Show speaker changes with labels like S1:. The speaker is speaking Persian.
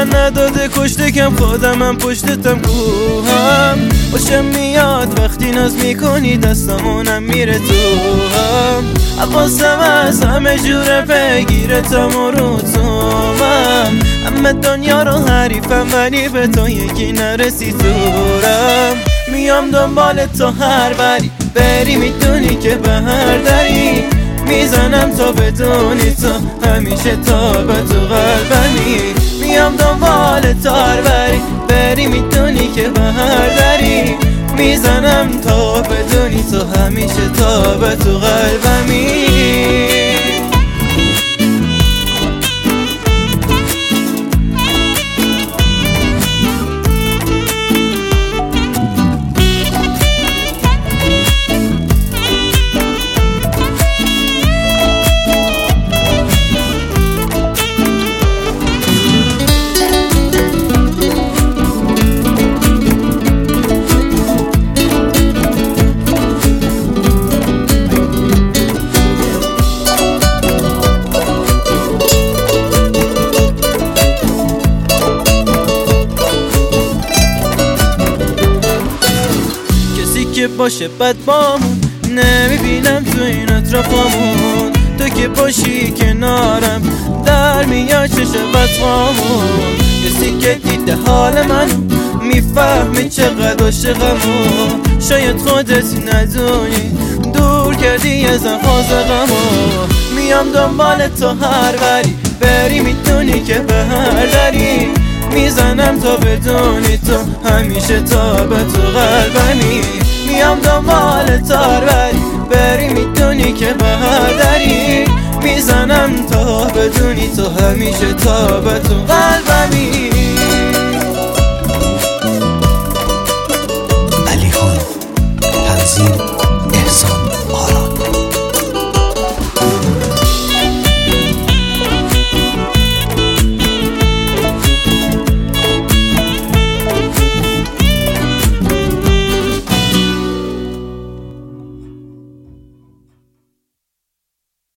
S1: دلن نداده کشته کم خودمم پشتتم کوهم باشم میاد وقتی ناز میکنی دستمونم میره تو هم حواسم از همه جوره بگیرتم و رو تومم همه دنیا رو حریفم ولی به تو یکی نرسی دورم میام دنبال تو هر بری بری میدونی که به هر دری میزنم تا بدونی تو همیشه تا به تو قلبمی میام دنبال تو هر بری بری میدونی که به هر دری میزنم تا بدونی تو همیشه تا به تو قلبمی که باشه بد بامون نمیبینم تو این اطرافامون تو که باشی کنارم در میاد چشه بطفامون کسی که دیده حال من میفهمی چقدر عاشقمون شاید خودت ندونی دور کردی از غمون میام دنبال تو هر بری بری میدونی که به هر دری میزنم تا بدونی تو همیشه تا به تو قلبمی میام دنبال تار بری میدونی که به هر دری میزنم تا بدونی تو همیشه تا به تو قلبمی